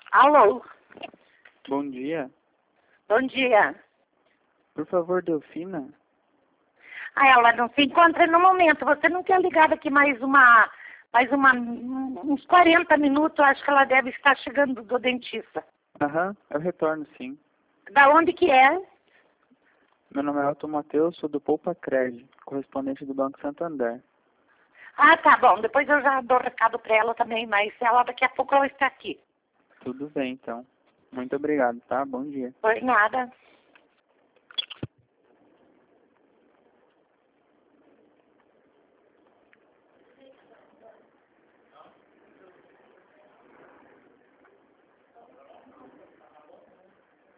Alô? Bom dia. Bom dia. Por favor, Delfina? Ela não se encontra no momento. Você não quer ligar aqui uns 40 minutos? Acho que ela deve estar chegando do dentista. Aham, eu retorno sim. Da onde que é? Meu nome é Elton Matheus, sou do Poupa Cred, correspondente do Banco Santander. Tá bom. Depois eu já dou recado para ela também, mas daqui a pouco ela está aqui. Tudo bem, então. Muito obrigado, tá? Bom dia. Por nada.